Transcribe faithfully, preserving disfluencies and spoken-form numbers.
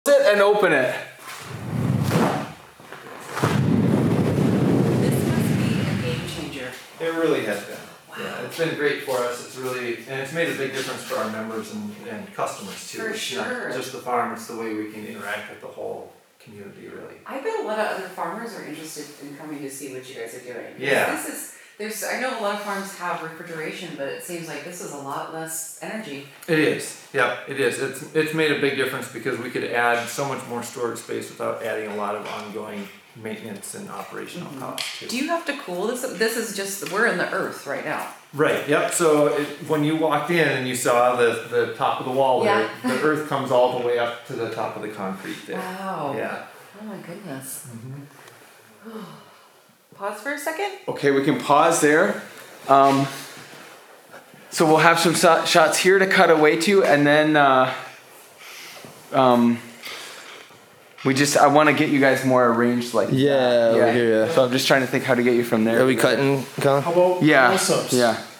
it and open it. This must be a game changer. It really has been. Wow. Yeah, it's been great for us. It's really, and it's made a big difference for our members and, and customers too. For It's sure. not just the farm, it's the way we can interact with the whole community, really. I bet a lot of other farmers are interested in coming to see what you guys are doing. Yeah. This is, there's, I know a lot of farms have refrigeration, but it seems like this is a lot less energy. It is, yeah, it is. It's it's made a big difference because we could add so much more storage space without adding a lot of ongoing maintenance and operational Mhm. costs too. Do you have to cool this? This is just, we're in the earth right now. Right, yep, so it, when you walked in and you saw the, the top of the wall there, Yeah. the earth comes all the way up to the top of the concrete there. Wow. Yeah. Oh my goodness. Mm-hmm. Pause for a second. Okay, we can pause there. Um, so we'll have some so- shots here to cut away to, and then uh, um, we just, I want to get you guys more arranged like Yeah, that. over here, yeah. So I'm just trying to think how to get you from there. Are we cutting, Colin? How about Yeah, close-ups? yeah.